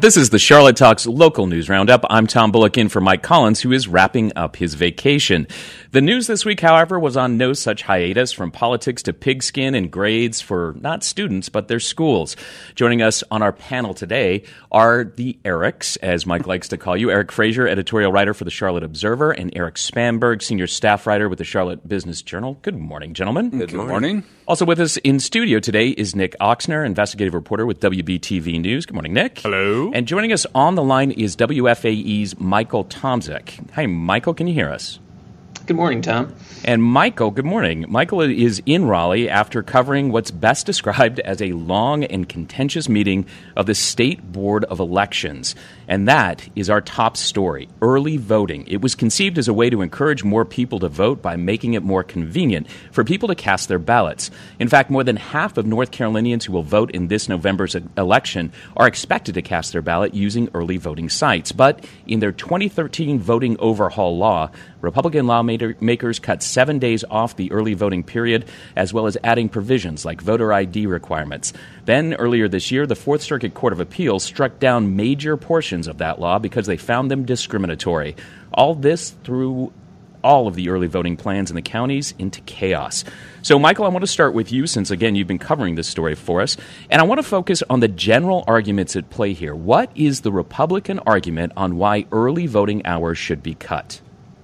This is the Charlotte Talks Local News Roundup. I'm Tom Bullock in for Mike Collins, who is wrapping up his vacation. The news this week, however, was on no such hiatus, from politics to pigskin and grades for not students, but their schools. Joining us on our panel today are the Erics, as Mike likes to call you. Eric Fraser, editorial writer for the Charlotte Observer, and Eric Spanberg, senior staff writer with the Charlotte Business Journal. Good morning, gentlemen. Good morning. Also with us in studio today is Nick Oxner, investigative reporter with WBTV News. Good morning, Nick. Hello. And joining us on the line is WFAE's Michael Tomczyk. Hi, Michael. Can you hear us? Good morning, Tom. And Michael, good morning. Michael is in Raleigh after covering what's best described as a long and contentious meeting of the State Board of Elections. And that is our top story, early voting. It was conceived as a way to encourage more people to vote by making it more convenient for people to cast their ballots. In fact, more than half of North Carolinians who will vote in this November's election are expected to cast their ballot using early voting sites. But in their 2013 voting overhaul law, Republican lawmakers cut 7 days off the early voting period, as well as adding provisions like voter ID requirements. Then, earlier this year, the Fourth Circuit Court of Appeals struck down major portions of that law because they found them discriminatory. All this threw all of the early voting plans in the counties into chaos. So, Michael, I want to start with you since, again, you've been covering this story for us. And I want to focus on the general arguments at play here. What is the Republican argument on why early voting hours should be cut?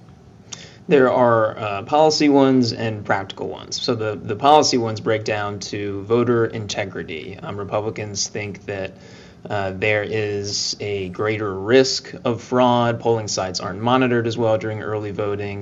There are policy ones and practical ones. So the policy ones break down to voter integrity. Republicans think that there is a greater risk of fraud. Polling sites aren't monitored as well during early voting.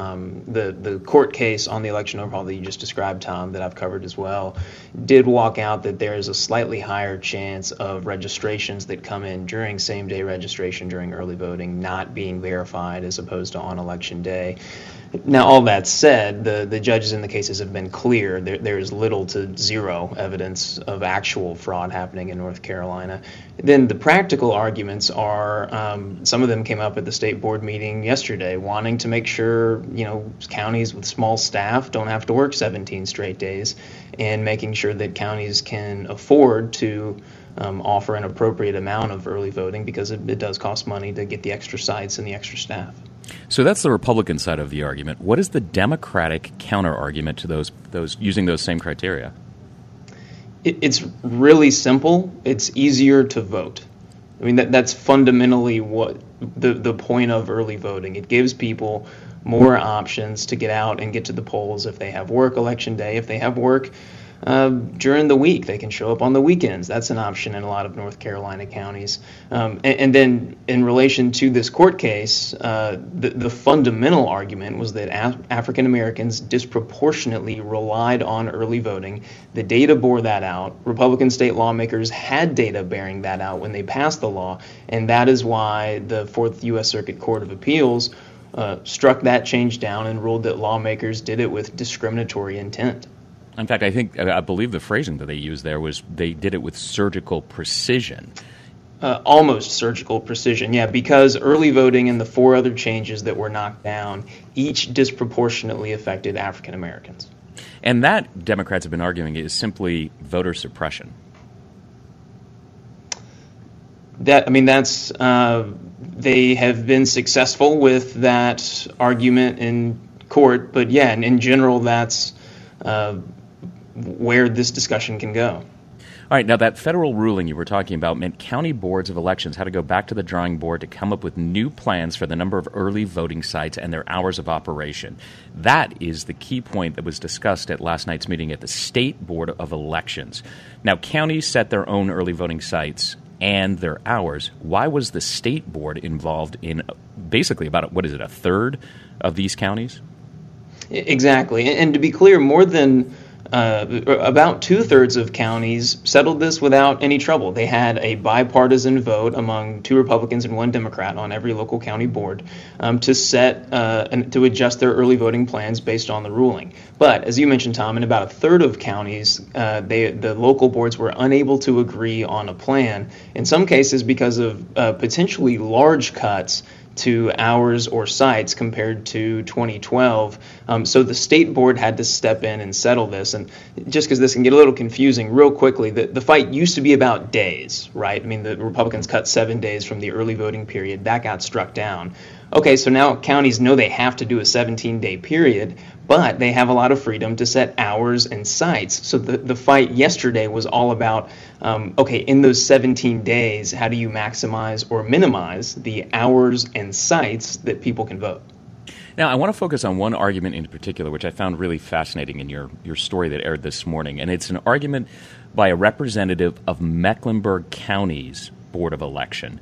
The court case on the election overhaul that you just described, Tom, that I've covered as well, did walk out that there is a slightly higher chance of registrations that come in during same-day registration during early voting not being verified as opposed to on election day. Now, all that said, the judges in the cases have been clear. There is little to zero evidence of actual fraud happening in North Carolina. Then the practical arguments are, some of them came up at the state board meeting yesterday, wanting to make sure, counties with small staff don't have to work 17 straight days, and making sure that counties can afford to offer an appropriate amount of early voting, because it does cost money to get the extra sites and the extra staff. So that's the Republican side of the argument. What is the Democratic counter-argument to those using those same criteria? It's really simple. It's easier to vote. I mean, that's fundamentally what the point of early voting. It gives people more options to get out and get to the polls if they have work election day. If they have work during the week, they can show up on the weekends. That's an option in a lot of North Carolina counties. And then in relation to this court case, the fundamental argument was that African Americans disproportionately relied on early voting. The data bore that out. Republican state lawmakers had data bearing that out when they passed the law, and that is why the Fourth U.S. Circuit Court of Appeals struck that change down and ruled that lawmakers did it with discriminatory intent. In fact, I believe the phrasing that they used there was they did it with surgical precision. Almost surgical precision, yeah, because early voting and the four other changes that were knocked down each disproportionately affected African Americans. And that, Democrats have been arguing, is simply voter suppression. They have been successful with that argument in court, but yeah, in general, that's where this discussion can go. All right, now that federal ruling you were talking about meant county boards of elections had to go back to the drawing board to come up with new plans for the number of early voting sites and their hours of operation. That is the key point that was discussed at last night's meeting at the State Board of Elections. Now, counties set their own early voting sites and their hours. Why was the State Board involved in basically about, a third of these counties? Exactly. And to be clear, more than about 2/3 of counties settled this without any trouble. They had a bipartisan vote among 2 Republicans and 1 Democrat on every local county board to set and to adjust their early voting plans based on the ruling. But as you mentioned, Tom, in about 1/3 of counties, the local boards were unable to agree on a plan. In some cases, because of potentially large cuts to hours or sites compared to 2012. So the state board had to step in and settle this. And just because this can get a little confusing real quickly, the fight used to be about days, right? I mean, the Republicans cut 7 days from the early voting period. That got struck down. Okay, so now counties know they have to do a 17-day period, but they have a lot of freedom to set hours and sites. So the fight yesterday was all about, in those 17 days, how do you maximize or minimize the hours and sites that people can vote? Now, I want to focus on one argument in particular, which I found really fascinating in your story that aired this morning, and it's an argument by a representative of Mecklenburg County's Board of Election.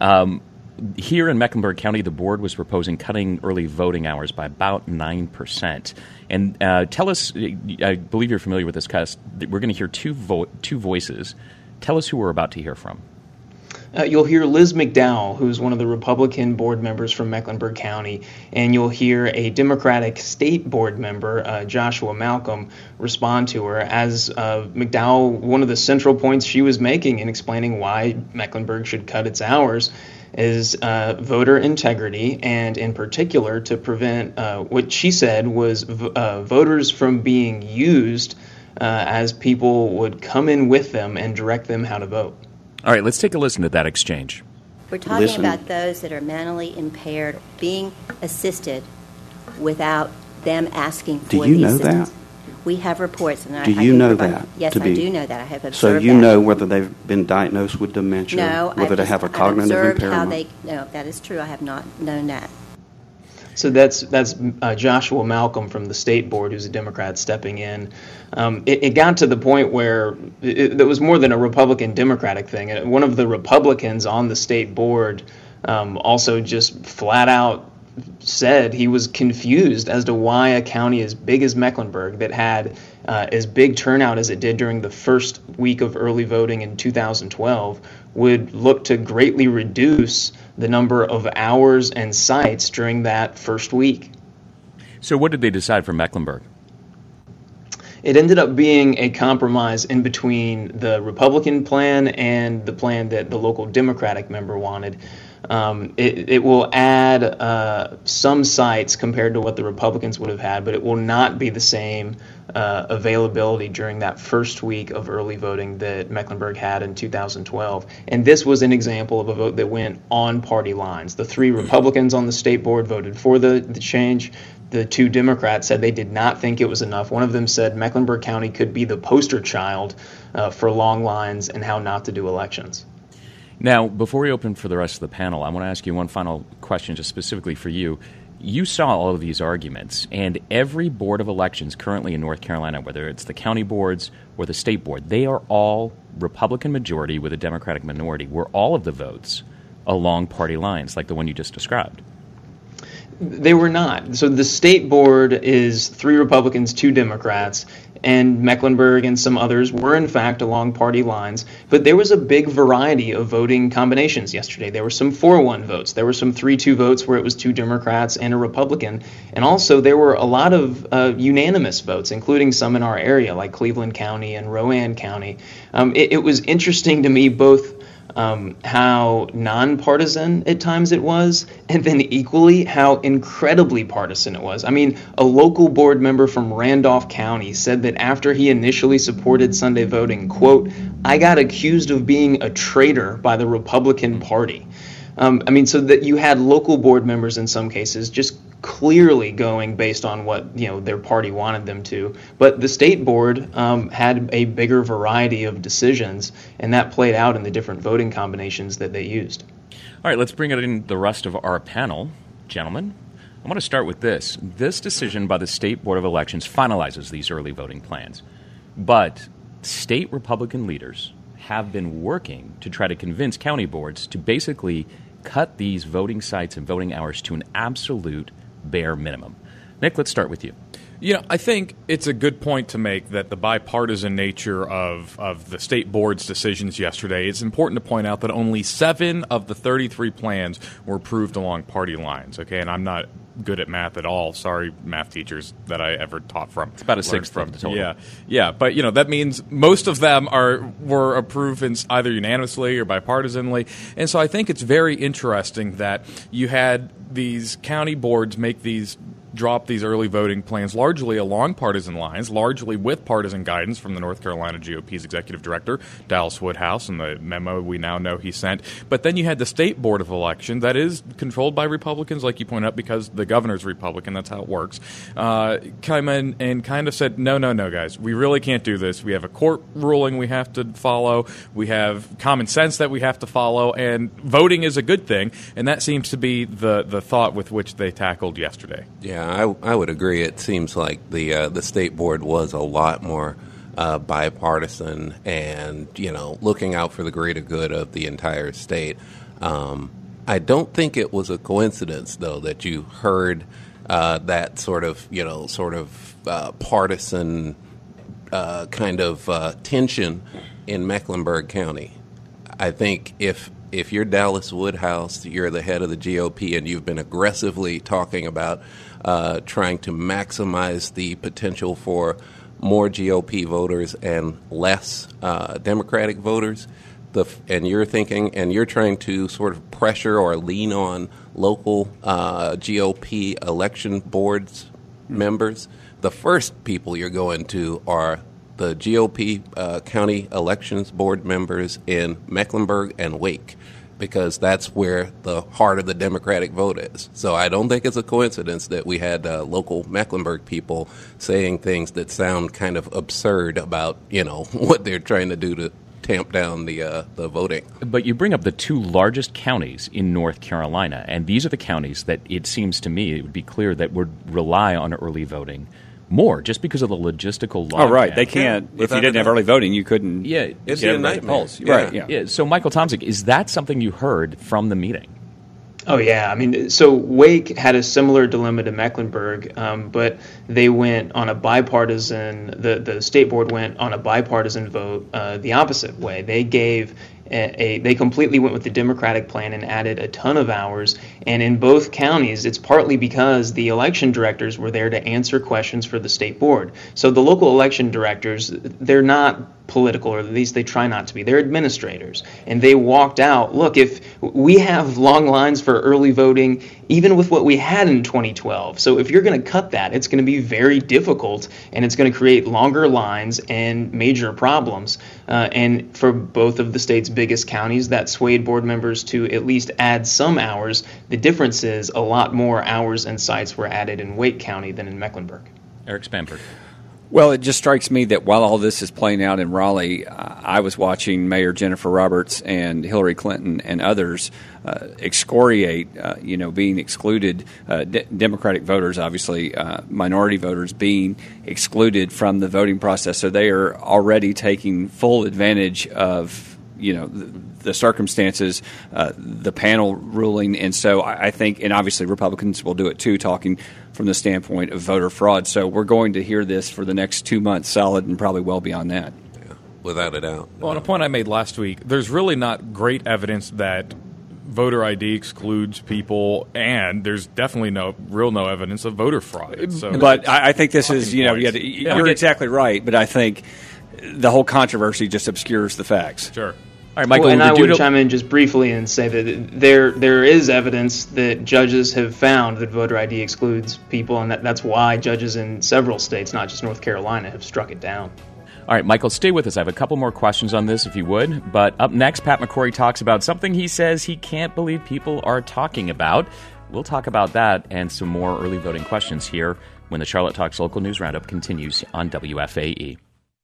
Here in Mecklenburg County, the board was proposing cutting early voting hours by about 9%. And tell us, I believe you're familiar with this case. We're going to hear two voices. Tell us who we're about to hear from. You'll hear Liz McDowell, who's one of the Republican board members from Mecklenburg County, and you'll hear a Democratic state board member, Joshua Malcolm, respond to her as McDowell, one of the central points she was making in explaining why Mecklenburg should cut its hours is voter integrity, and in particular to prevent what she said was voters from being used as people would come in with them and direct them how to vote. All right, let's take a listen to that exchange. We're talking about those that are mentally impaired being assisted without them asking for the assistance. Do you know that? We have reports. And do you know that? Yes, I do know that. I have observed So you that. know whether they've been diagnosed with dementia, no, whether they have a cognitive impairment? No, that is true. I have not known that. So that's Joshua Malcolm from the state board, who's a Democrat, stepping in. It got to the point where it was more than a Republican-Democratic thing. One of the Republicans on the state board also just flat out said he was confused as to why a county as big as Mecklenburg, that had as big turnout as it did during the first week of early voting in 2012, would look to greatly reduce the number of hours and sites during that first week. So what did they decide for Mecklenburg? It ended up being a compromise in between the Republican plan and the plan that the local Democratic member wanted. It will add some sites compared to what the Republicans would have had, but it will not be the same availability during that first week of early voting that Mecklenburg had in 2012. And this was an example of a vote that went on party lines. The 3 Republicans on the state board voted for the change. The 2 Democrats said they did not think it was enough. One of them said Mecklenburg County could be the poster child for long lines and how not to do elections. Now, before we open for the rest of the panel, I want to ask you one final question just specifically for you. You saw all of these arguments, and every board of elections currently in North Carolina, whether it's the county boards or the state board, they are all Republican majority with a Democratic minority. Were all of the votes along party lines, like the one you just described? They were not. So the state board is 3 Republicans, 2 Democrats, and Mecklenburg and some others were in fact along party lines. But there was a big variety of voting combinations yesterday. There were some 4-1 votes. There were some 3-2 votes where it was 2 Democrats and a Republican. And also there were a lot of unanimous votes, including some in our area like Cleveland County and Rowan County. It was interesting to me both how nonpartisan at times it was, and then equally how incredibly partisan it was. I mean, a local board member from Randolph County said that after he initially supported Sunday voting, quote, "I got accused of being a traitor by the Republican Party." So that you had local board members in some cases just clearly going based on what their party wanted them to, but the state board had a bigger variety of decisions, and that played out in the different voting combinations that they used. All right, let's bring it in the rest of our panel, gentlemen. I want to start with this. This decision by the State Board of Elections finalizes these early voting plans, but state Republican leaders have been working to try to convince county boards to basically cut these voting sites and voting hours to an absolute bare minimum. Nick, let's start with you. I think it's a good point to make that the bipartisan nature of the state board's decisions yesterday. It's important to point out that only 7 of the 33 plans were approved along party lines. Okay, and I'm not good at math at all. Sorry, math teachers that I ever taught from. It's about a sixth of the total. Yeah, but that means most of them were approved either unanimously or bipartisanly, and so I think it's very interesting that you had these county boards drop these early voting plans largely along partisan lines, largely with partisan guidance from the North Carolina GOP's executive director, Dallas Woodhouse, and the memo we now know he sent. But then you had the State Board of Election that is controlled by Republicans, like you pointed out, because the governor's Republican. That's how it works. Came in and kind of said, no, guys, we really can't do this. We have a court ruling we have to follow. We have common sense that we have to follow, and voting is a good thing. And that seems to be the thought with which they tackled yesterday. Yeah, I would agree. It seems like the state board was a lot more bipartisan and, looking out for the greater good of the entire state. I don't think it was a coincidence, though, that you heard that sort of partisan kind of tension in Mecklenburg County. I think if you're Dallas Woodhouse, you're the head of the GOP, and you've been aggressively talking about trying to maximize the potential for more GOP voters and less Democratic voters, and you're trying to sort of pressure or lean on local GOP election boards members, the first people you're going to are the GOP county elections board members in Mecklenburg and Wake, because that's where the heart of the Democratic vote is. So I don't think it's a coincidence that we had local Mecklenburg people saying things that sound kind of absurd about, what they're trying to do to tamp down the voting. But you bring up the 2 largest counties in North Carolina, and these are the counties that it seems to me it would be clear that would rely on early voting more, just because of the logistical logjam. Oh, right. They can't. If you didn't have early voting, you couldn't. Yeah, it's a nightmare. Polls. Right. Yeah. So, Michael Tomczyk, is that something you heard from the meeting? Oh, yeah. I mean, so Wake had a similar dilemma to Mecklenburg, but they went on a bipartisan, the state board went on a bipartisan vote the opposite way. They gave they completely went with the Democratic plan and added a ton of hours. And in both counties, it's partly because the election directors were there to answer questions for the state board. So the local election directors, they're not political, or at least they try not to be. They're administrators. And they walked out, look, if we have long lines for early voting, even with what we had in 2012. So if you're going to cut that, it's going to be very difficult, and it's going to create longer lines and major problems. And for both of the state's biggest counties, that swayed board members to at least add some hours. The difference is a lot more hours and sites were added in Wake County than in Mecklenburg. Eric Spanberg. Well, it just strikes me that while all this is playing out in Raleigh, I was watching Mayor Jennifer Roberts and Hillary Clinton and others excoriate, being excluded, Democratic voters, obviously, minority voters being excluded from the voting process. So they are already taking full advantage of, the circumstances, the panel ruling. And so I think, and obviously Republicans will do it too, talking from the standpoint of voter fraud. So we're going to hear this for the next 2 months solid and probably well beyond that. Yeah, without a doubt. Well, on a point I made last week, there's really not great evidence that voter ID excludes people, and there's definitely no evidence of voter fraud. So but I think this is, you're exactly right, but I think the whole controversy just obscures the facts. Sure. All right, Michael, and I would chime in just briefly and say that there is evidence that judges have found that voter ID excludes people, and that's why judges in several states, not just North Carolina, have struck it down. All right, Michael, stay with us. I have a couple more questions on this, if you would. But up next, Pat McCrory talks about something he says he can't believe people are talking about. We'll talk about that and some more early voting questions here when the Charlotte Talks Local News Roundup continues on WFAE.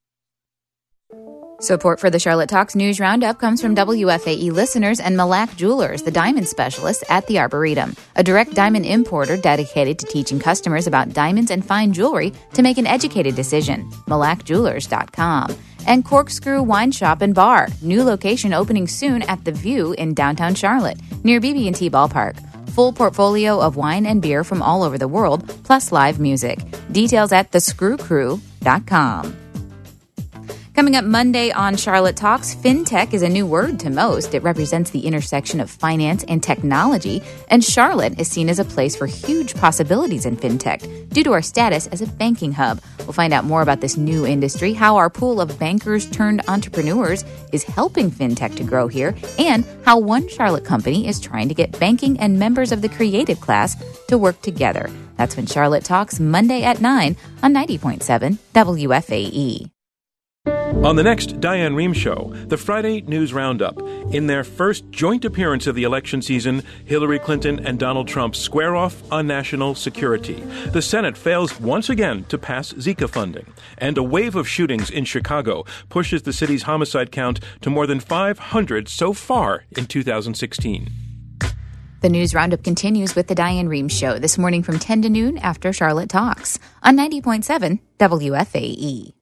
Support for the Charlotte Talks News Roundup comes from WFAE listeners and Malak Jewelers, the diamond specialist at the Arboretum, a direct diamond importer dedicated to teaching customers about diamonds and fine jewelry to make an educated decision. MalakJewelers.com. And Corkscrew Wine Shop and Bar, new location opening soon at The View in downtown Charlotte, near BB&T Ballpark. Full portfolio of wine and beer from all over the world, plus live music. Details at thescrewcrew.com. Coming up Monday on Charlotte Talks, fintech is a new word to most. It represents the intersection of finance and technology, and Charlotte is seen as a place for huge possibilities in fintech due to our status as a banking hub. We'll find out more about this new industry, how our pool of bankers turned entrepreneurs is helping fintech to grow here, and how one Charlotte company is trying to get banking and members of the creative class to work together. That's when Charlotte Talks, Monday at 9 on 90.7 WFAE. On the next Diane Rehm Show, the Friday News Roundup. In their first joint appearance of the election season, Hillary Clinton and Donald Trump square off on national security. The Senate fails once again to pass Zika funding. And a wave of shootings in Chicago pushes the city's homicide count to more than 500 so far in 2016. The News Roundup continues with the Diane Rehm Show this morning from 10 to noon after Charlotte Talks on 90.7 WFAE.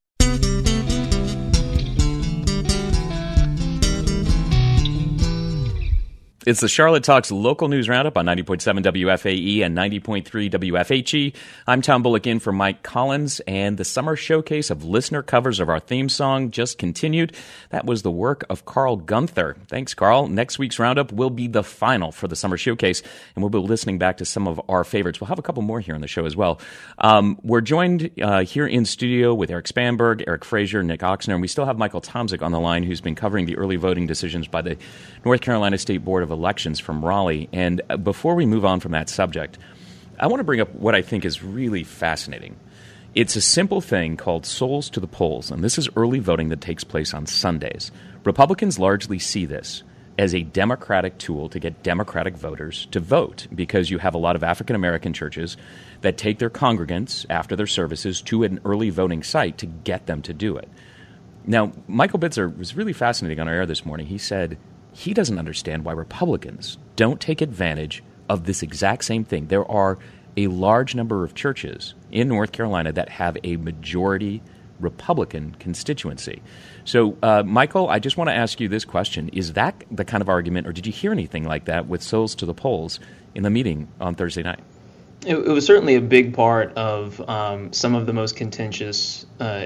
It's the Charlotte Talks local news roundup on 90.7 WFAE and 90.3 WFHE. I'm Tom Bullock in for Mike Collins, and the summer showcase of listener covers of our theme song just continued. That was the work of Carl Gunther. Thanks, Carl. Next week's roundup will be the final for the summer showcase, and we'll be listening back to some of our favorites. We'll have a couple more here on the show as well. We're joined here in studio with Eric Spanberg, Eric Frazier, Nick Oxner, and we still have Michael Tomzik on the line, who's been covering the early voting decisions by the North Carolina State Board of Elections from Raleigh. And before we move on from that subject, I want to bring up what I think is really fascinating. It's a simple thing called Souls to the Polls, and this is early voting that takes place on Sundays. Republicans largely see this as a democratic tool to get Democratic voters to vote, because you have a lot of African-American churches that take their congregants after their services to an early voting site to get them to do it. Now, Michael Bitzer was really fascinating on our air this morning. He said he doesn't understand why Republicans don't take advantage of this exact same thing. There are a large number of churches in North Carolina that have a majority Republican constituency. So, Michael, I just want to ask you this question. Is that the kind of argument, or did you hear anything like that with Souls to the Polls in the meeting on Thursday night? It was certainly a big part of some of the most contentious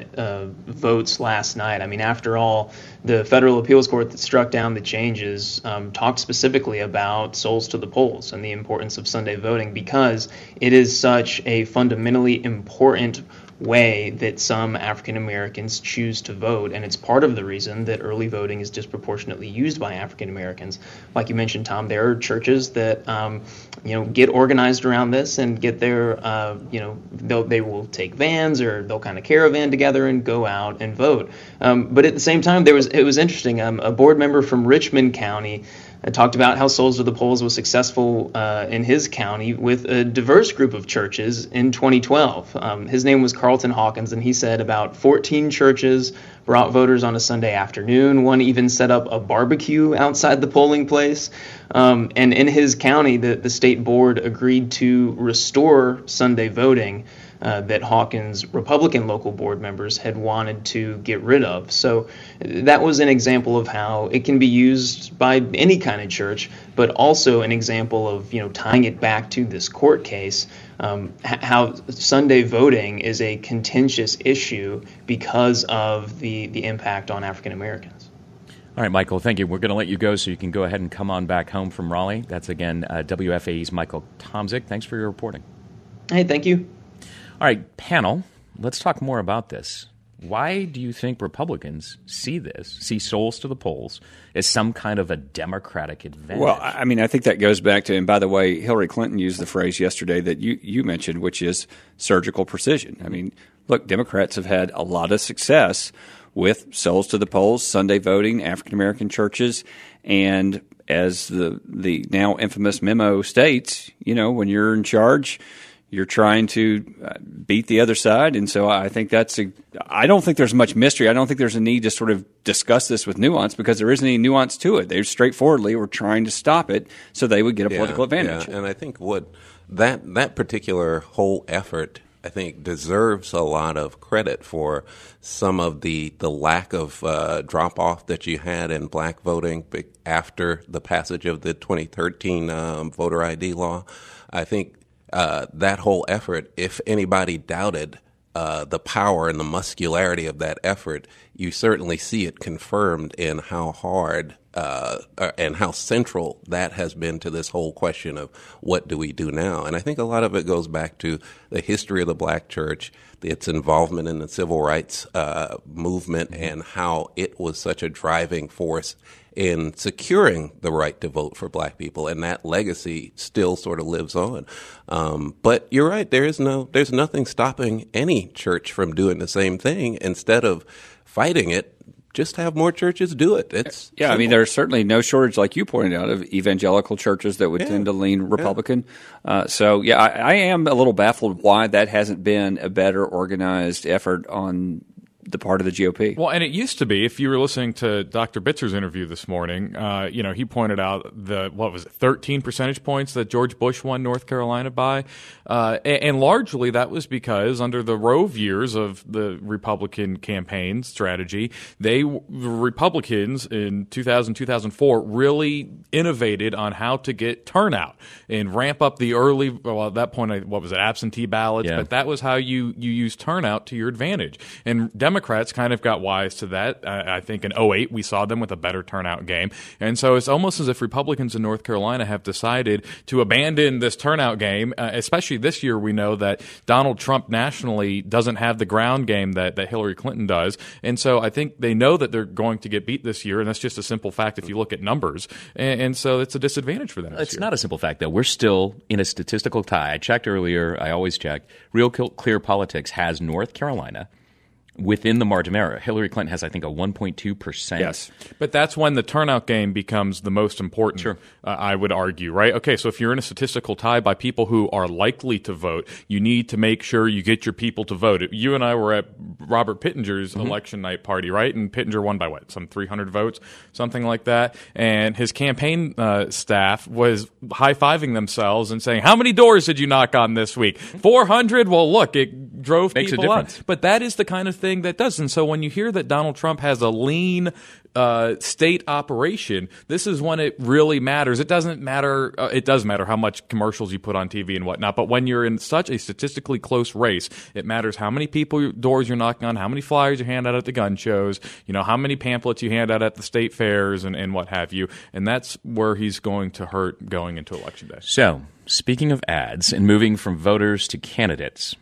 votes last night. I mean, after all, the federal appeals court that struck down the changes talked specifically about Souls to the Polls and the importance of Sunday voting, because it is such a fundamentally important way that some African Americans choose to vote, and it's part of the reason that early voting is disproportionately used by African Americans. Like you mentioned, Tom, there are churches that get organized around this and get their they will take vans, or they'll kind of caravan together and go out and vote. But at the same time, it was interesting. A board member from Richmond County talked about how Souls to the Polls was successful in his county with a diverse group of churches in 2012. His name was Carlton Hawkins, and he said about 14 churches brought voters on a Sunday afternoon. One even set up a barbecue outside the polling place. And in his county, the state board agreed to restore Sunday voting that Hawkins' Republican local board members had wanted to get rid of. So that was an example of how it can be used by any kind of church, but also an example of tying it back to this court case, how Sunday voting is a contentious issue because of the impact on African Americans. All right, Michael, thank you. We're going to let you go so you can go ahead and come on back home from Raleigh. That's, again, WFAE's Michael Tomzik. Thanks for your reporting. Hey, thank you. All right, panel, let's talk more about this. Why do you think Republicans see Souls to the Polls as some kind of a Democratic advantage? Well, I mean, I think that goes back to, and by the way, Hillary Clinton used the phrase yesterday that you mentioned, which is surgical precision. I mean, look, Democrats have had a lot of success with Souls to the Polls, Sunday voting, African-American churches, and as the now infamous memo states, when you're in charge, you're trying to beat the other side. And so I think I don't think there's much mystery. I don't think there's a need to sort of discuss this with nuance, because there isn't any nuance to it. They straightforwardly were trying to stop it so they would get a political advantage. Yeah, and I think what that particular whole effort I think, deserves a lot of credit for some of the lack of drop-off that you had in black voting after the passage of the 2013 voter ID law. I think that whole effort, if anybody doubted the power and the muscularity of that effort, you certainly see it confirmed in how hard and how central that has been to this whole question of what do we do now. And I think a lot of it goes back to the history of the black church, its involvement in the civil rights movement, and how it was such a driving force in securing the right to vote for black people, and that legacy still sort of lives on. But you're right, there's nothing stopping any church from doing the same thing. Instead of fighting it, just have more churches do it. It's simple. I mean, there's certainly no shortage, like you pointed out, of evangelical churches that would tend to lean Republican. I am a little baffled why that hasn't been a better organized effort on the part of the GOP. Well, and it used to be, if you were listening to Dr. Bitzer's interview this morning, he pointed out 13 percentage points that George Bush won North Carolina by. And largely that was because under the Rove years of the Republican campaign strategy, the Republicans in 2004 really innovated on how to get turnout and ramp up the early, well, at that point, absentee ballots, but that was how you use turnout to your advantage. And Democrats kind of got wise to that. I think in 2008 we saw them with a better turnout game. And so it's almost as if Republicans in North Carolina have decided to abandon this turnout game, especially this year. We know that Donald Trump nationally doesn't have the ground game that Hillary Clinton does. And so I think they know that they're going to get beat this year, and that's just a simple fact if you look at numbers. And so it's a disadvantage for them this year. It's not a simple fact, though. We're still in a statistical tie. I checked earlier. I always check. Real Clear Politics has North Carolina within the margin of error. Hillary Clinton has, I think, a 1.2%. Yes. But that's when the turnout game becomes the most important, Sure. I would argue, right? Okay, so if you're in a statistical tie by people who are likely to vote, you need to make sure you get your people to vote. You and I were at Robert Pittenger's election night party, right? And Pittenger won by some 300 votes, something like that. And his campaign staff was high-fiving themselves and saying, how many doors did you knock on this week? 400? Well, look, it drove Makes people a difference. out. But that is the kind of thing that does. And so when you hear that Donald Trump has a lean state operation, this is when it really matters. It doesn't matter. It does matter how much commercials you put on TV and whatnot. But when you're in such a statistically close race, it matters how many doors you're knocking on, how many flyers you hand out at the gun shows, how many pamphlets you hand out at the state fairs and what have you. And that's where he's going to hurt going into Election Day. So, speaking of ads and moving from voters to candidates,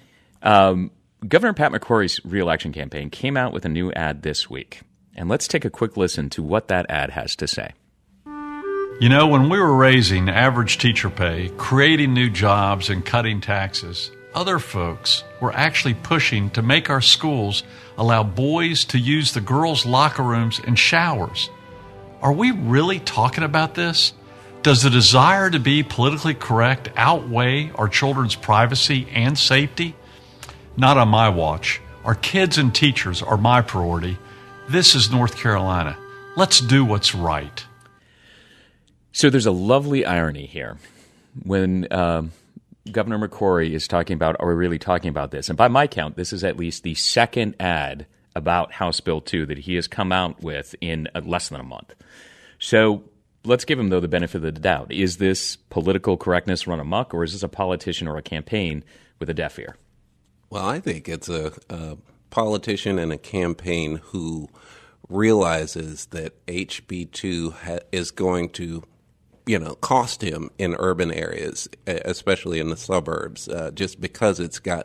Governor Pat McCrory's re-election campaign came out with a new ad this week. And let's take a quick listen to what that ad has to say. When we were raising average teacher pay, creating new jobs, and cutting taxes, other folks were actually pushing to make our schools allow boys to use the girls' locker rooms and showers. Are we really talking about this? Does the desire to be politically correct outweigh our children's privacy and safety? Not on my watch. Our kids and teachers are my priority. This is North Carolina. Let's do what's right. So there's a lovely irony here when Governor McCrory is talking about, are we really talking about this? And by my count, this is at least the second ad about House Bill 2 that he has come out with in less than a month. So let's give him, though, the benefit of the doubt. Is this political correctness run amok, or is this a politician or a campaign with a deaf ear? Well, I think it's a politician and a campaign who realizes that HB2 is going to, cost him in urban areas, especially in the suburbs, just because it's got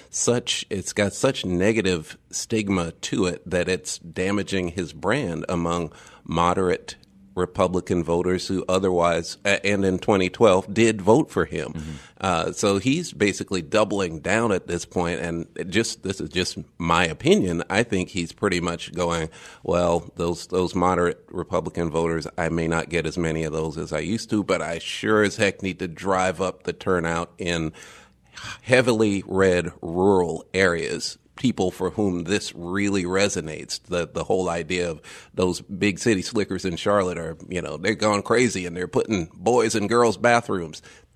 such negative stigma to it that it's damaging his brand among moderate Republican voters who otherwise, and in 2012, did vote for him. Mm-hmm. So he's basically doubling down at this point, and this is just my opinion. I think he's pretty much going, well, those moderate Republican voters, I may not get as many of those as I used to, but I sure as heck need to drive up the turnout in heavily red rural areas. People for whom this really resonates. The whole idea of those big city slickers in Charlotte are, they're gone crazy and they're putting boys in girls' bathrooms.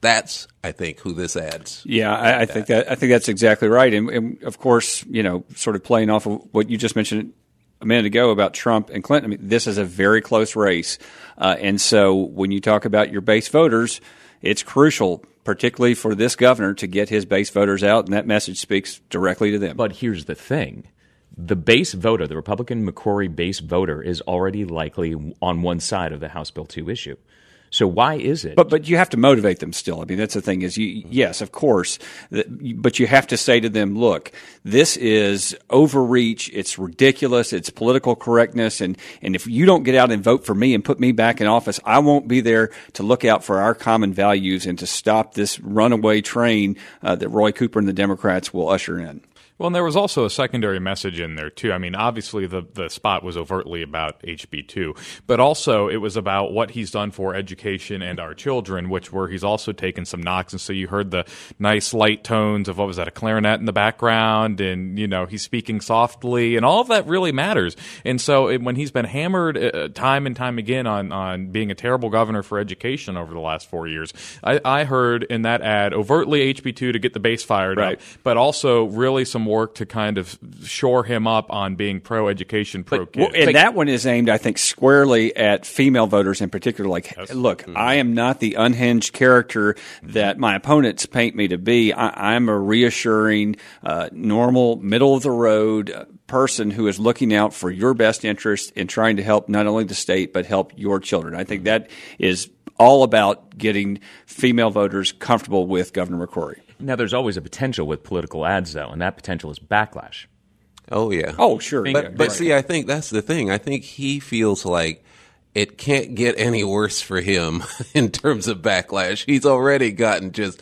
That's, I think, who this adds. Yeah, I think that's exactly right. And of course, sort of playing off of what you just mentioned a minute ago about Trump and Clinton, I mean, this is a very close race. And so when you talk about your base voters, it's crucial, particularly for this governor, to get his base voters out, and that message speaks directly to them. But here's the thing. The base voter, the Republican McCrory base voter, is already likely on one side of the House Bill 2 issue. So why is it? But you have to motivate them still. I mean, that's the thing is, yes, of course, but you have to say to them, look, this is overreach. It's ridiculous. It's political correctness. And if you don't get out and vote for me and put me back in office, I won't be there to look out for our common values and to stop this runaway train that Roy Cooper and the Democrats will usher in. Well, and there was also a secondary message in there, too. I mean, obviously the spot was overtly about HB2, but also it was about what he's done for education and our children, where he's also taken some knocks. And so you heard the nice light tones of, what was that, a clarinet in the background, and, he's speaking softly, and all of that really matters. And so when he's been hammered time and time again on being a terrible governor for education over the last 4 years, I heard in that ad overtly HB2 to get the base fired up, but also really some work to kind of shore him up on being pro-education, pro-kid. And that one is aimed, I think, squarely at female voters in particular. Like, look, I am not the unhinged character that my opponents paint me to be. I'm a reassuring, normal, middle-of-the-road person who is looking out for your best interest in trying to help not only the state, but help your children. I think that is all about getting female voters comfortable with Governor McCrory. Now, there's always a potential with political ads, though, and that potential is backlash. Oh, yeah. Oh, sure. But see, I think that's the thing. I think he feels like it can't get any worse for him in terms of backlash. He's already gotten just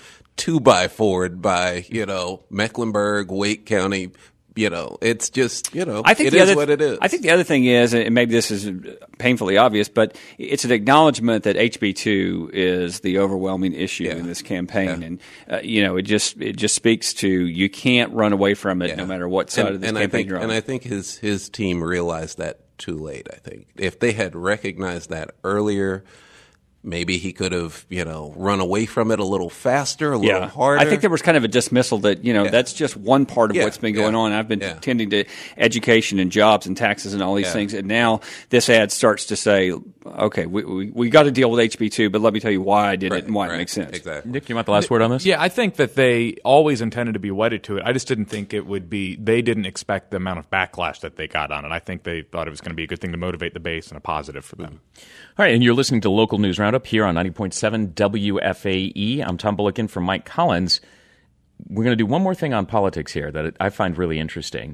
2x4'd by, Mecklenburg, Wake County. It's just, I think it is what it is. I think the other thing is, and maybe this is painfully obvious, but it's an acknowledgement that HB2 is the overwhelming issue in this campaign. Yeah. And, it just speaks to you can't run away from it no matter what side of this campaign you're on. And I think his team realized that too late, I think. If they had recognized that earlier, maybe he could have, run away from it a little faster, a little harder. I think there was kind of a dismissal that, that's just one part of what's been going on. I've been tending to education and jobs and taxes and all these things. And now this ad starts to say, okay, we got to deal with HB2, but let me tell you why I did it and why it makes sense. Exactly. Nick, you want the last word on this? Yeah, I think that they always intended to be wedded to it. I just didn't think it would be – they didn't expect the amount of backlash that they got on it. I think they thought it was going to be a good thing to motivate the base and a positive for them. All right, and you're listening to Local News Roundup here on 90.7 WFAE. I'm Tom Bullock in for Mike Collins. We're going to do one more thing on politics here that I find really interesting.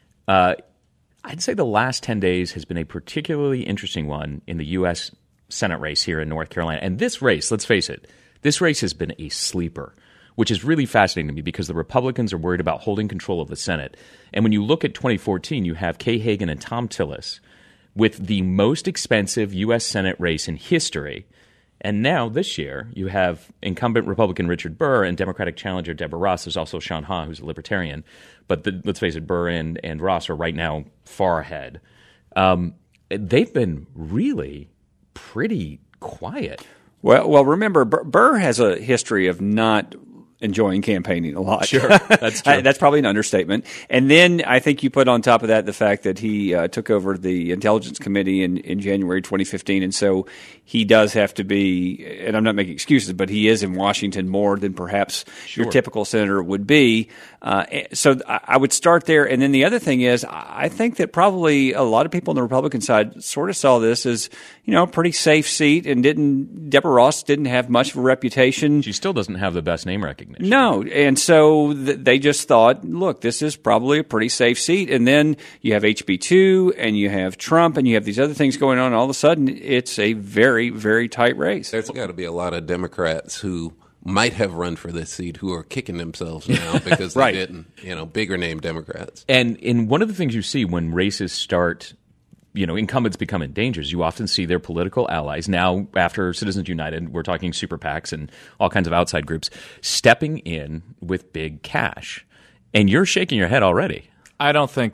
I'd say the last 10 days has been a particularly interesting one in the U.S. Senate race here in North Carolina. And this race, let's face it, this race has been a sleeper, which is really fascinating to me because the Republicans are worried about holding control of the Senate. And when you look at 2014, you have Kay Hagan and Tom Tillis with the most expensive U.S. Senate race in history. And now, this year, you have incumbent Republican Richard Burr and Democratic challenger Deborah Ross. There's also Sean Ha, who's a libertarian. But let's face it, Burr and Ross are right now far ahead. They've been really pretty quiet. Well, remember, Burr has a history of not enjoying campaigning a lot. Sure, that's true. That's probably an understatement. And then I think you put on top of that the fact that he took over the Intelligence Committee in January 2015, and so he does have to be, and I'm not making excuses, but he is in Washington more than perhaps your typical senator would be. So I would start there. And then the other thing is, I think that probably a lot of people on the Republican side sort of saw this as, a pretty safe seat, and Deborah Ross didn't have much of a reputation. She still doesn't have the best name recognition. No, and so they just thought, look, this is probably a pretty safe seat. And then you have HB2, and you have Trump, and you have these other things going on. And all of a sudden, it's a very, very tight race. There's got to be a lot of Democrats who might have run for this seat who are kicking themselves now because they didn't, bigger name Democrats. And in one of the things you see when races start, incumbents become endangered, you often see their political allies. Now, after Citizens United, we're talking super PACs and all kinds of outside groups, stepping in with big cash. And you're shaking your head already. I don't think that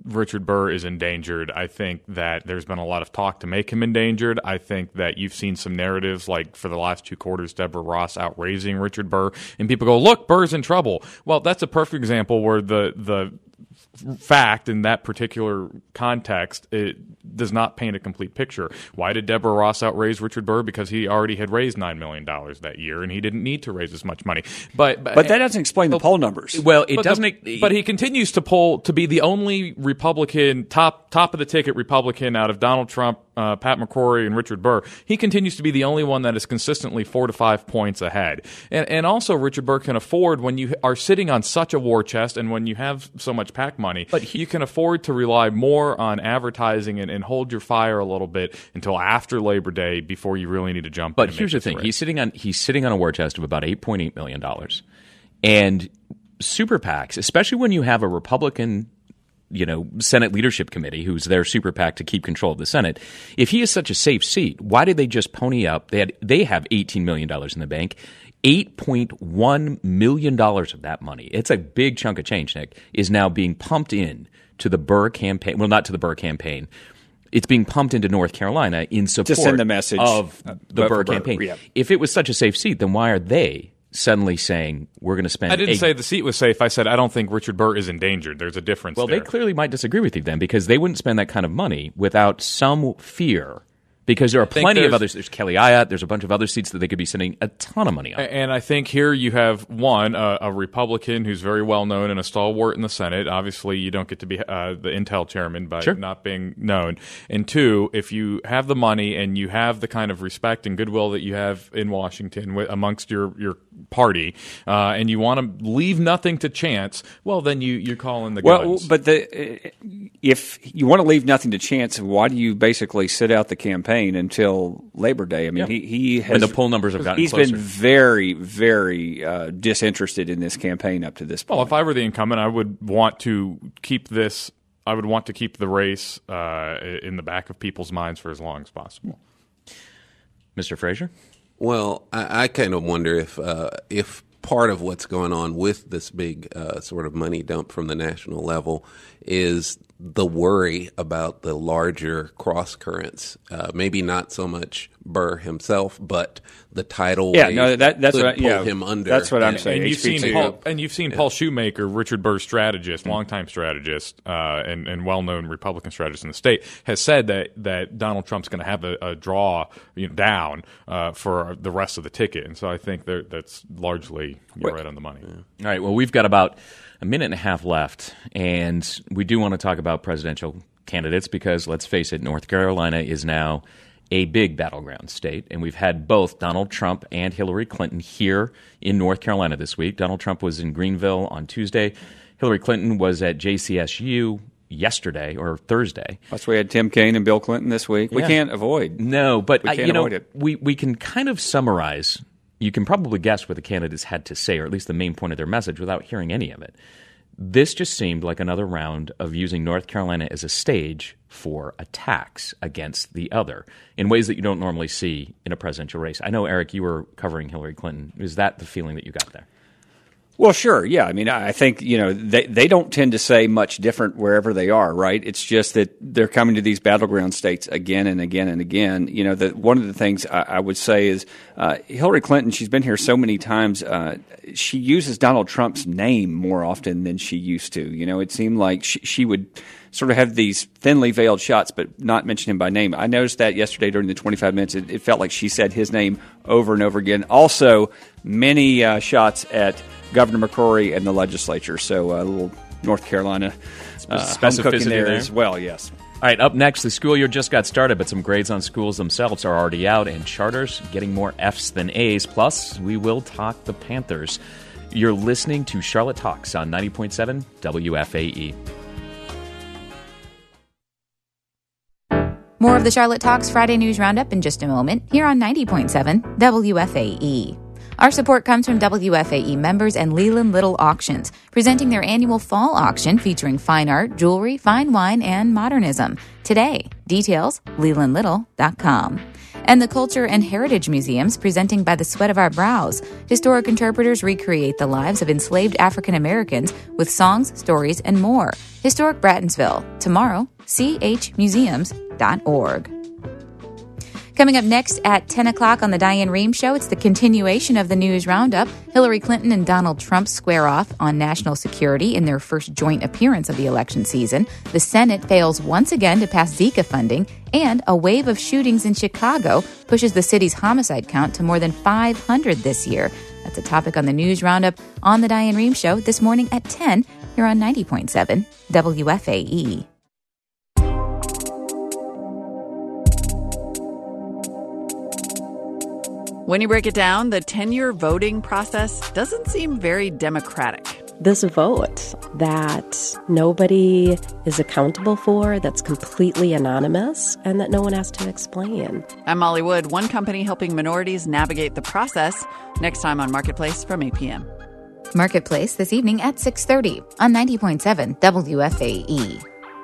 Richard Burr is endangered. I think that there's been a lot of talk to make him endangered. I think that you've seen some narratives like for the last 2 quarters, Deborah Ross outraising Richard Burr, and people go, look, Burr's in trouble. Well, that's a perfect example where the fact in that particular context, it does not paint a complete picture. Why did Deborah Ross outraise Richard Burr? Because he already had raised $9 million that year, and he didn't need to raise as much money. But that doesn't explain the poll numbers. Well, it doesn't. But he continues to poll to be the only Republican, top of the ticket Republican out of Donald Trump, Pat McCrory, and Richard Burr. He continues to be the only one that is consistently 4 to 5 points ahead. And also, Richard Burr can afford, when you are sitting on such a war chest and when you have so much PAC money, you can afford to rely more on advertising and hold your fire a little bit until after Labor Day before you really need to jump in. But here's the thing: he's sitting on a war chest of about $8.8 million, and super PACs, especially when you have a Republican, Senate Leadership Committee who's their super PAC to keep control of the Senate. If he is such a safe seat, why did they just pony up? They have $18 million in the bank. $8.1 million of that money, it's a big chunk of change, Nick, is now being pumped in to the Burr campaign. Well, not to the Burr campaign. It's being pumped into North Carolina in support to send the message of the Burr campaign. Yeah. If it was such a safe seat, then why are they suddenly saying we're going to spend? I didn't say the seat was safe. I said I don't think Richard Burr is endangered. There's a difference. Well, there. They clearly might disagree with you then, because they wouldn't spend that kind of money without some fear. Because there are plenty of others. There's Kelly Ayotte. There's a bunch of other seats that they could be spending a ton of money on. And I think here you have, one, a Republican who's very well known and a stalwart in the Senate. Obviously, you don't get to be the Intel chairman by not being known. And two, if you have the money and you have the kind of respect and goodwill that you have in Washington amongst your party, and you want to leave nothing to chance, well, then you call in the guns. Well, but if you want to leave nothing to chance, why do you basically sit out the campaign until Labor Day? I mean, he has. When the poll numbers have gotten he's closer. Been very, very disinterested in this campaign up to this point. Well, if I were the incumbent, I would want to keep this. I would want to keep the race in the back of people's minds for as long as possible. Mr. Frazier? Well, I kind of wonder if part of what's going on with this big sort of money dump from the national level is the worry about the larger cross currents. Maybe not so much Burr himself, but the tidal wave that's could pull him under. That's what I'm saying. And you've seen Paul Shoemaker, Richard Burr's strategist, longtime strategist, and well-known Republican strategist in the state, has said that Donald Trump's going to have a draw down for the rest of the ticket. And so I think that's largely right on the money. Yeah. All right. Well, we've got about a minute and a half left, and we do want to talk about presidential candidates because, let's face it, North Carolina is now a big battleground state, and we've had both Donald Trump and Hillary Clinton here in North Carolina this week. Donald Trump was in Greenville on Tuesday. Hillary Clinton was at JCSU yesterday or Thursday. Plus, we had Tim Kaine and Bill Clinton this week. We can't avoid. No, but avoid it. We can kind of summarize. You can probably guess what the candidates had to say, or at least the main point of their message, without hearing any of it. This just seemed like another round of using North Carolina as a stage for attacks against the other in ways that you don't normally see in a presidential race. I know, Eric, you were covering Hillary Clinton. Is that the feeling that you got there? Well, sure, yeah. I mean, I think, they don't tend to say much different wherever they are, right? It's just that they're coming to these battleground states again and again and again. One of the things I would say is Hillary Clinton, she's been here so many times, she uses Donald Trump's name more often than she used to. It seemed like she would sort of have these thinly veiled shots but not mention him by name. I noticed that yesterday during the 25 minutes. It felt like she said his name over and over again. Also, many shots at Governor McCrory and the legislature. So a little North Carolina specificity there as well, yes. All right, up next, the school year just got started, but some grades on schools themselves are already out, and charters getting more Fs than As. Plus, we will talk the Panthers. You're listening to Charlotte Talks on 90.7 WFAE. More of the Charlotte Talks Friday News Roundup in just a moment, here on 90.7 WFAE. Our support comes from WFAE members and Leland Little Auctions, presenting their annual fall auction featuring fine art, jewelry, fine wine, and modernism. Today, details, lelandlittle.com. And the Culture and Heritage Museums, presenting By the Sweat of Our Brows. Historic interpreters recreate the lives of enslaved African Americans with songs, stories, and more. Historic Brattonsville. Tomorrow, chmuseums.org. Coming up next at 10 o'clock on the Diane Rehm Show, it's the continuation of the News Roundup. Hillary Clinton and Donald Trump square off on national security in their first joint appearance of the election season. The Senate fails once again to pass Zika funding, and a wave of shootings in Chicago pushes the city's homicide count to more than 500 this year. That's a topic on the News Roundup on the Diane Rehm Show this morning at 10 here on 90.7 WFAE. When you break it down, the 10-year voting process doesn't seem very democratic. This vote that nobody is accountable for, that's completely anonymous, and that no one has to explain. I'm Molly Wood, one company helping minorities navigate the process. Next time on Marketplace from 8 p.m. Marketplace this evening at 6:30 on 90.7 WFAE.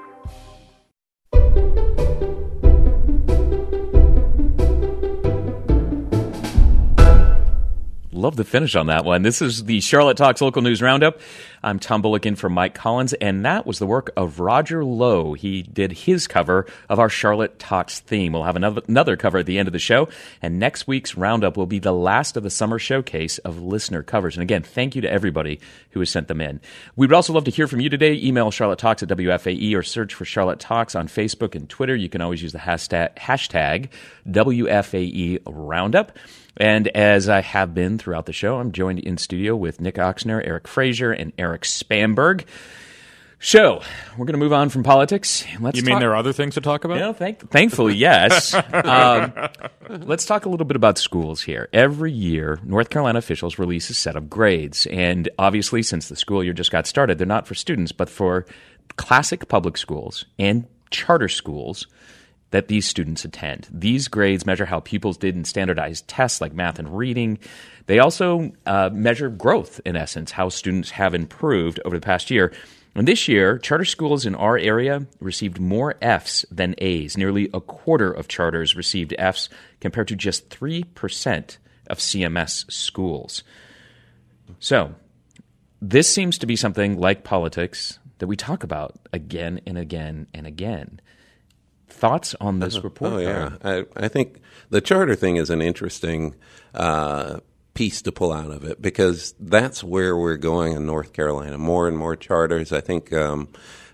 Love the finish on that one. This is the Charlotte Talks Local News Roundup. I'm Tom Bullock in for Mike Collins, and that was the work of Roger Lowe. He did his cover of our Charlotte Talks theme. We'll have another cover at the end of the show, and next week's Roundup will be the last of the summer showcase of listener covers. And again, thank you to everybody who has sent them in. We would also love to hear from you today. Email charlottetalks at WFAE or search for Charlotte Talks on Facebook and Twitter. You can always use the hashtag WFAE Roundup. And as I have been throughout the show, I'm joined in studio with Nick Oxner, Eric Fraser, and Eric Spamberg. So, we're going to move on from politics. You mean there are other things to talk about? No, thankfully, yes. Let's talk a little bit about schools here. Every year, North Carolina officials release a set of grades. And obviously, since the school year just got started, they're not for students, but for classic public schools and charter schools that these students attend. These grades measure how pupils did in standardized tests like math and reading. They also measure growth, in essence, how students have improved over the past year. And this year, charter schools in our area received more Fs than As. Nearly a quarter of charters received Fs compared to just 3% of CMS schools. So, this seems to be something like politics that we talk about again and again and again. Thoughts on this report? Oh, yeah. I think the charter thing is an interesting piece to pull out of it because that's where we're going in North Carolina. More and more charters. I think we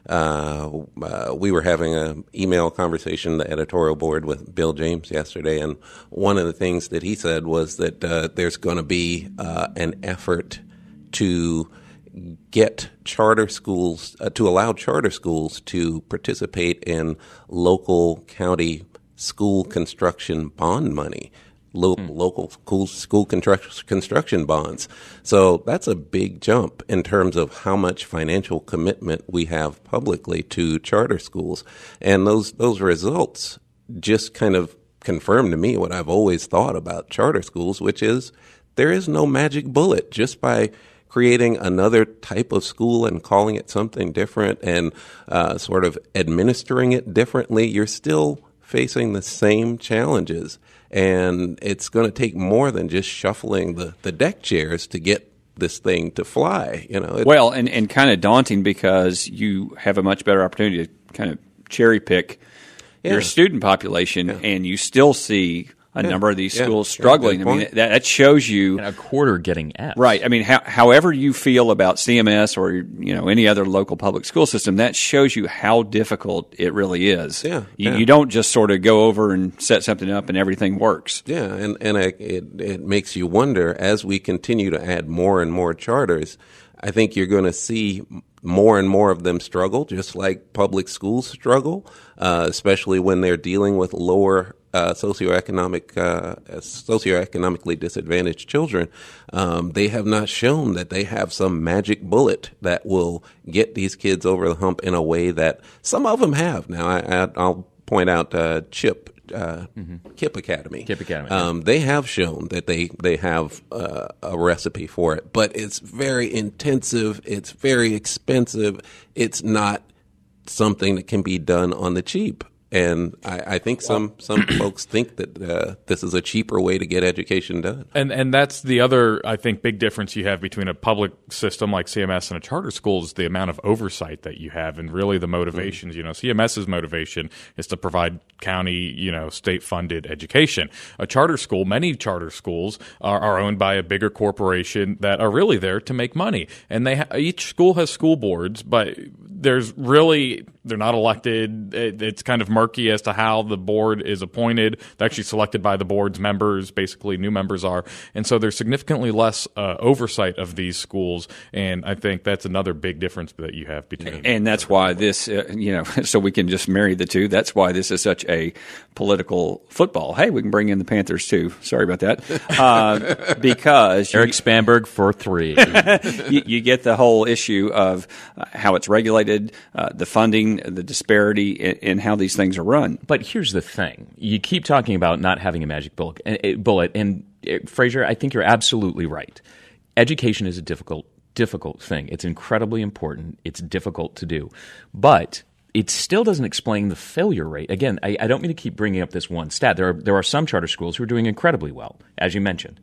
were having an email conversation, the editorial board, with Bill James yesterday, and one of the things that he said was that there's going to be an effort to get charter schools, to allow charter schools to participate in local county school construction bond money, local school construction bonds. So that's a big jump in terms of how much financial commitment we have publicly to charter schools. And those results just kind of confirm to me what I've always thought about charter schools, which is there is no magic bullet. Just by creating another type of school and calling it something different and sort of administering it differently, you're still facing the same challenges. And it's going to take more than just shuffling the deck chairs to get this thing to fly. Well, and kind of daunting because you have a much better opportunity to kind of cherry pick your student population, and you still see a number of these schools struggling. I mean, that shows you, and a quarter getting F. Right. I mean, however you feel about CMS or any other local public school system, that shows you how difficult it really is. You don't just sort of go over and set something up and everything works. Yeah, and it makes you wonder, as we continue to add more and more charters, I think you're going to see more and more of them struggle, just like public schools struggle, especially when they're dealing with lower socioeconomically disadvantaged children. They have not shown that they have some magic bullet that will get these kids over the hump in a way that some of them have. Now, I'll point out KIPP Academy. KIPP Academy. They have shown that they have a recipe for it, but it's very intensive. It's very expensive. It's not something that can be done on the cheap. And I think some folks think that this is a cheaper way to get education done. And that's the other, I think, big difference you have between a public system like CMS and a charter school is the amount of oversight that you have, and really the motivations. CMS's motivation is to provide county, state-funded education. A charter school, many charter schools are owned by a bigger corporation that are really there to make money. And each school has school boards, but they're not elected. It's kind of murky as to how the board is appointed. They're actually selected by the board's members, basically new members are. And so there's significantly less oversight of these schools, and I think that's another big difference that you have between. And that's why this, so we can just marry the two. That's why this is such a political football. Hey, we can bring in the Panthers too. Sorry about that. Because Eric Spanberg for 3. you get the whole issue of how it's regulated, the funding, the disparity in how these things are run. But here's the thing. You keep talking about not having a magic bullet. And Fraser, I think you're absolutely right. Education is a difficult thing. It's incredibly important. It's difficult to do. But it still doesn't explain the failure rate. Again, I don't mean to keep bringing up this one stat. There are some charter schools who are doing incredibly well, as you mentioned.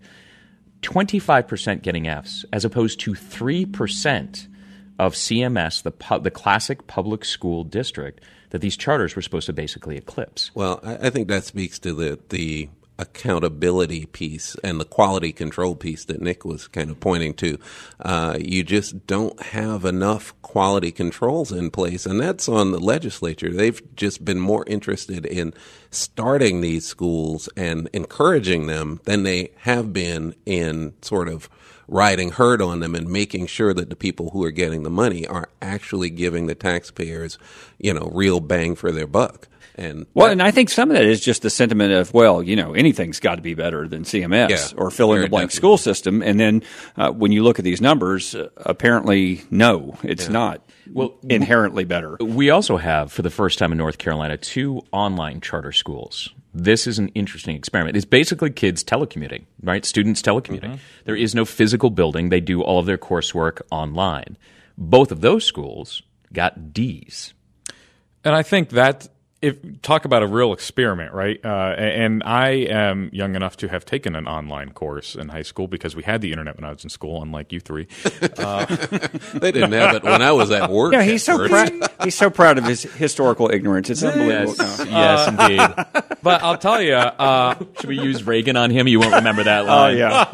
25% getting Fs, as opposed to 3% of CMS, the classic public school district, that these charters were supposed to basically eclipse. Well, I think that speaks to the accountability piece and the quality control piece that Nick was kind of pointing to. You just don't have enough quality controls in place, and that's on the legislature. They've just been more interested in starting these schools and encouraging them than they have been in sort of riding herd on them and making sure that the people who are getting the money are actually giving the taxpayers, real bang for their buck. And I think some of that is just the sentiment of, anything's got to be better than CMS or fill in the blank school system. And then when you look at these numbers, apparently, no, it's not inherently better. We also have, for the first time in North Carolina, 2 online charter schools. This is an interesting experiment. It's basically kids telecommuting, right? Students telecommuting. Mm-hmm. There is no physical building. They do all of their coursework online. Both of those schools got Ds. And I think that talk about a real experiment, right? And I am young enough to have taken an online course in high school because we had the internet when I was in school, unlike you 3. They didn't have it when I was at work. Yeah, he's so proud of his historical ignorance. It's unbelievable. Yes, indeed. But I'll tell you, should we use Reagan on him? You won't remember that line. Oh yeah.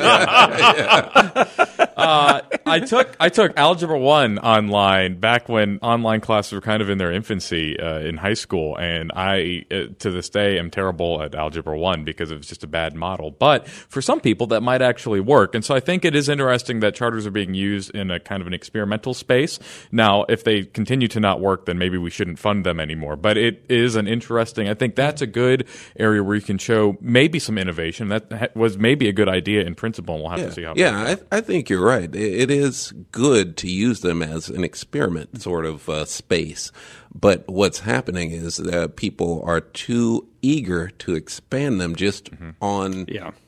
I took Algebra 1 online back when online classes were kind of in their infancy in high school, and I, to this day, am terrible at Algebra 1 because it was just a bad model. But for some people, that might actually work. And so I think it is interesting that charters are being used in a kind of an experimental space. Now, if they continue to not work, then maybe we shouldn't fund them anymore. But it is an interesting, I think that's a good area where you can show maybe some innovation. That was maybe a good idea in principle, and we'll have to see how it works. I think you're right. It is good to use them as an experiment sort of space. But what's happening is that people are too eager to expand them just on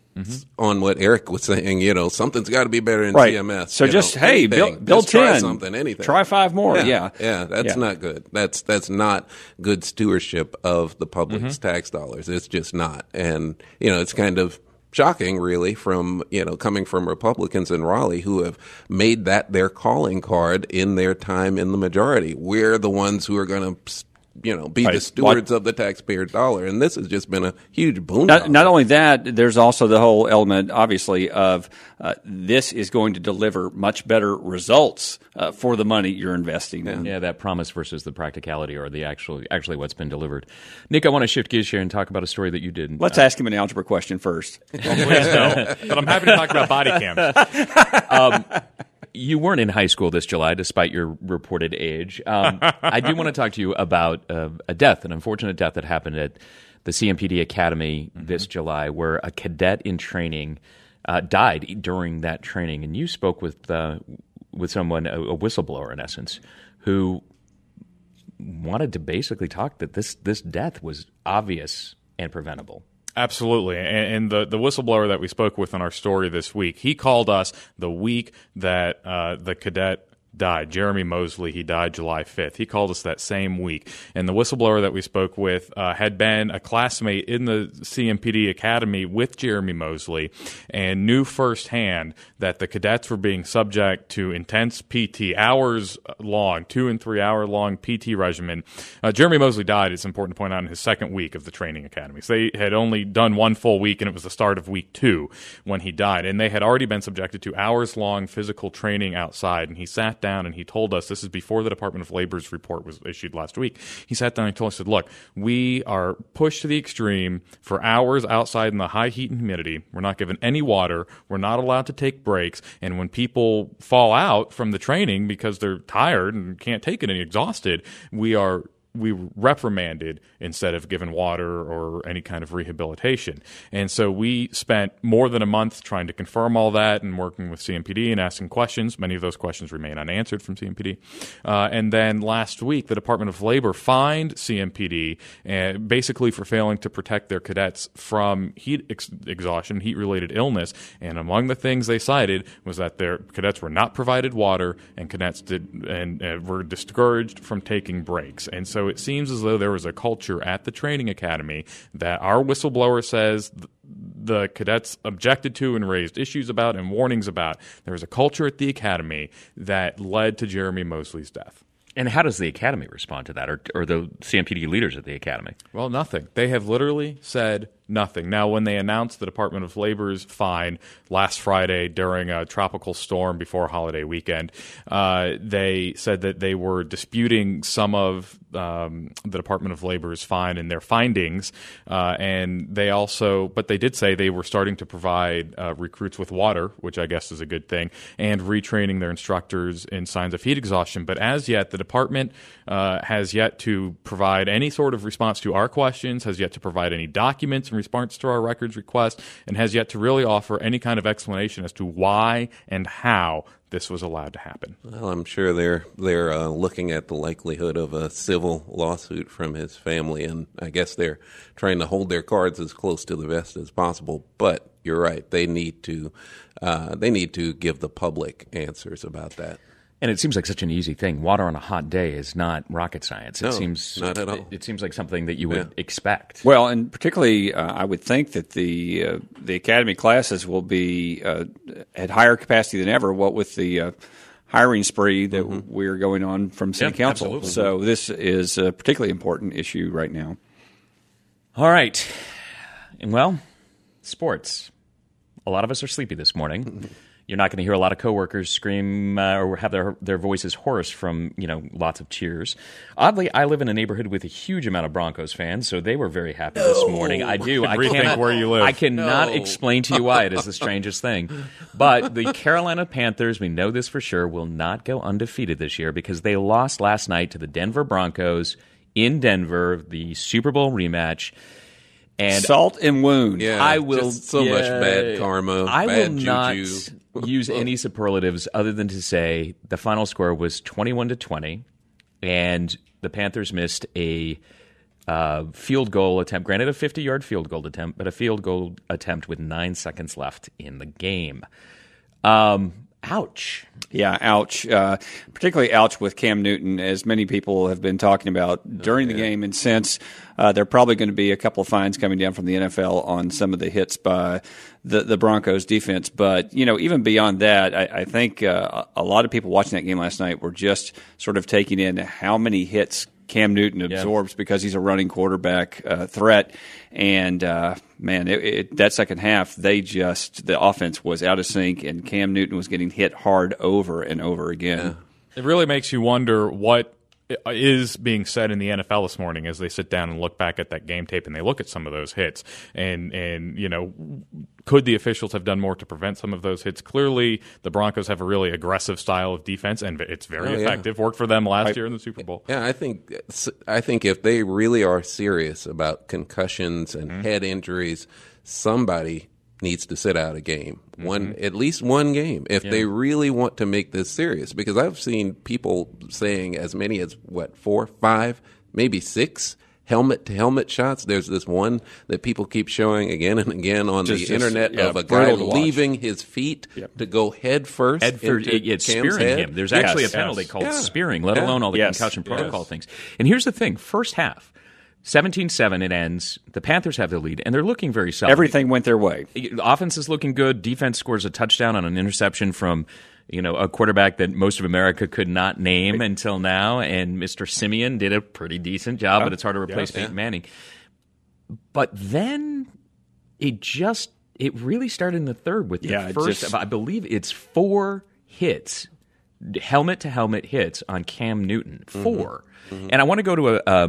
what Eric was saying. Something's got to be better than CMS. So build 10, try something, anything. Try 5 more. That's not good. That's not good stewardship of the public's tax dollars. It's just not. And it's kind of shocking, really, from coming from Republicans in Raleigh who have made that their calling card in their time in the majority. We're the ones who are going to be the stewards of the taxpayer dollar, and this has just been a huge boon. Not only that, there's also the whole element, obviously, of this is going to deliver much better results for the money you're investing in. Yeah, that promise versus the practicality, or the actually what's been delivered. Nick, I want to shift gears here and talk about a story that you did. Let's ask him an algebra question first. Well, please no, but I'm happy to talk about body cams. You weren't in high school this July, despite your reported age. I do want to talk to you about an unfortunate death that happened at the CMPD Academy this July, where a cadet in training died during that training. And you spoke with someone, a whistleblower in essence, who wanted to basically talk that this death was obvious and preventable. Absolutely. And the whistleblower that we spoke with on our story this week, he called us the week that the cadet died. Jeremy Mosley, he died July 5th. He called us that same week. And the whistleblower that we spoke with had been a classmate in the CMPD Academy with Jeremy Mosley and knew firsthand that the cadets were being subject to intense PT, hours long, 2 and 3 hour long PT regimen. Jeremy Mosley died, it's important to point out, in his second week of the training academy. So they had only done 1 full week, and it was the start of week 2 when he died. And they had already been subjected to hours long physical training outside. And he sat down and he told us, this is before the Department of Labor's report was issued last week. He sat down and told us, said, look, we are pushed to the extreme for hours outside in the high heat and humidity. We're not given any water. We're not allowed to take breaks. And when people fall out from the training because they're tired and can't take it and exhausted, we reprimanded instead of given water or any kind of rehabilitation. And so we spent more than a month trying to confirm all that and working with CMPD and asking questions. Many of those questions remain unanswered from CMPD. And then last week, the Department of Labor fined CMPD basically for failing to protect their cadets from heat exhaustion, heat-related illness. And among the things they cited was that their cadets were not provided water and cadets were discouraged from taking breaks. And so it seems as though there was a culture at the training academy that our whistleblower says the cadets objected to and raised issues about and warnings about. There was a culture at the academy that led to Jeremy Mosley's death. And how does the academy respond to that, or the CMPD leaders at the academy? Well, nothing. They have literally said nothing. Now, when they announced the Department of Labor's fine last Friday during a tropical storm before a holiday weekend, they said that they were disputing some of the Department of Labor's fine and their findings, and but they did say they were starting to provide recruits with water, which I guess is a good thing, and retraining their instructors in signs of heat exhaustion. But as yet, the department has yet to provide any sort of response to our questions, has yet to provide any documents in response to our records request, and has yet to really offer any kind of explanation as to why and how this was allowed to happen. Well, I'm sure they're looking at the likelihood of a civil lawsuit from his family, and I guess they're trying to hold their cards as close to the vest as possible. But you're right; they need to give the public answers about that. And it seems like such an easy thing. Water on a hot day is not rocket science. No, not at all. It seems like something that you would expect. Well, and particularly, I would think that the academy classes will be at higher capacity than ever. What with the hiring spree that we're going on from City Council. Absolutely. So this is a particularly important issue right now. All right. And well, sports. A lot of us are sleepy this morning. You're not going to hear a lot of coworkers scream or have their voices hoarse from lots of cheers. Oddly, I live in a neighborhood with a huge amount of Broncos fans, so they were very happy this morning. I do. I can't where you live. I cannot explain to you why. It is the strangest thing. But the Carolina Panthers, we know this for sure, will not go undefeated this year because they lost last night to the Denver Broncos in Denver, the Super Bowl rematch. And salt and wound. Yeah, I will just so much bad karma. I bad will juju. not use any superlatives other than to say the final score was 21-20, and the Panthers missed a field goal attempt. Granted, a 50-yard field goal attempt, but a field goal attempt with 9 seconds left in the game. Ouch. Yeah, ouch. Particularly ouch with Cam Newton, as many people have been talking about during the game and since. There are probably going to be a couple of fines coming down from the NFL on some of the hits by the Broncos defense. But, even beyond that, I think a lot of people watching that game last night were just sort of taking in how many hits Cam Newton absorbs because he's a running quarterback threat. And, that second half, the offense was out of sync, and Cam Newton was getting hit hard over and over again. Yeah. It really makes you wonder what is being said in the NFL this morning as they sit down and look back at that game tape and they look at some of those hits. And could the officials have done more to prevent some of those hits? Clearly, the Broncos have a really aggressive style of defense, and it's very effective. Worked for them last year in the Super Bowl. Yeah, I think if they really are serious about concussions and head injuries, somebody needs to sit out a game, at least one game, if they really want to make this serious. Because I've seen people saying as many as 4, 5, maybe 6 helmet-to-helmet shots. There's this one that people keep showing again and again on the internet of a guy leaving his feet to go head first. It's spearing him. There's actually a penalty called spearing, let alone all the concussion protocol things. And here's the thing. First half, 17-7 it ends. The Panthers have the lead, and they're looking very solid. Everything went their way. Offense is looking good. Defense scores a touchdown on an interception from a quarterback that most of America could not name until now, and Mr. Simeon did a pretty decent job, but it's hard to replace Peyton Manning. But then it really started in the third with the first, I believe it's 4 hits, helmet-to-helmet hits on Cam Newton. 4. Mm-hmm. And I want to go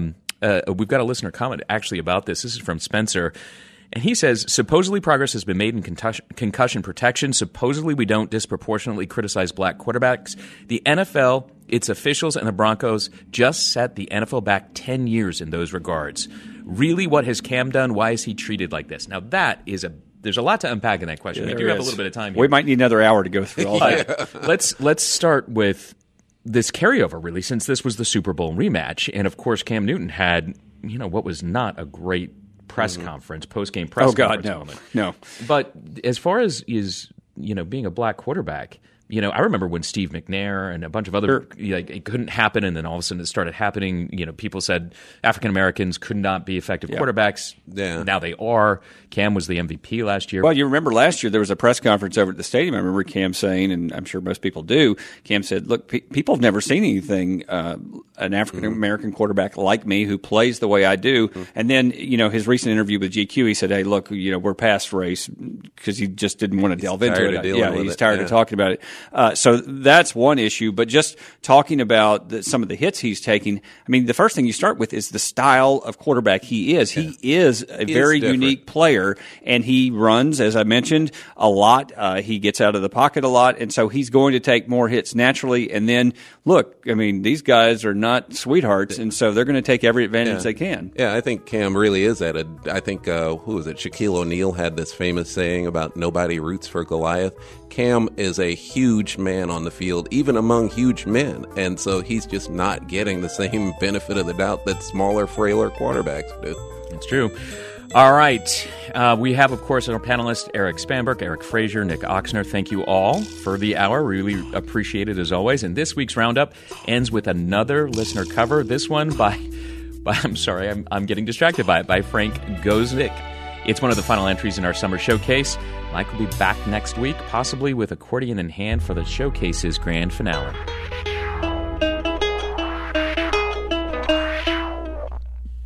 to we've got a listener comment actually about this. This is from Spencer. And he says, supposedly progress has been made in concussion protection. Supposedly we don't disproportionately criticize black quarterbacks. The NFL, its officials, and the Broncos just set the NFL back 10 years in those regards. Really, what has Cam done? Why is he treated like this? Now, there's a lot to unpack in that question. We do have a little bit of time here. We might need another hour to go through all that. Let's start with this carryover, really, since this was the Super Bowl rematch. And, of course, Cam Newton had, what was not a great press conference, post-game press conference moment. No. But as far as being a black quarterback, I remember when Steve McNair and a bunch of other it couldn't happen, and then all of a sudden it started happening. People said African Americans could not be effective quarterbacks. Yeah. Now they are. Cam was the MVP last year. Well, you remember last year there was a press conference over at the stadium. I remember Cam saying, and I'm sure most people do, Cam said, look, people have never seen anything, an African American quarterback like me who plays the way I do. And then, his recent interview with GQ, he said, hey, look, we're past race, because he just didn't want to delve into it. He's tired of talking about it. So that's one issue. But just talking about some of the hits he's taking, I mean, the first thing you start with is the style of quarterback he is. He is a very unique player, and he runs, as I mentioned, a lot. He gets out of the pocket a lot, and so he's going to take more hits naturally. And then, look, I mean, these guys are not sweethearts, and so they're going to take every advantage they can. Yeah, I think Cam really is at it. I think, who was it? Shaquille O'Neal had this famous saying about nobody roots for Goliath. Cam is a huge man on the field, even among huge men, and so he's just not getting the same benefit of the doubt that smaller, frailer quarterbacks do. It's true. All right. We have, of course, our panelists, Eric Spanberg, Eric Frazier, Nick Oxner. Thank you all for the hour. Really appreciate it, as always. And this week's Roundup ends with another listener cover. This one by I'm sorry, I'm getting distracted by it, by Frank Goznick. It's one of the final entries in our summer showcase. Mike will be back next week, possibly with accordion in hand for the showcase's grand finale.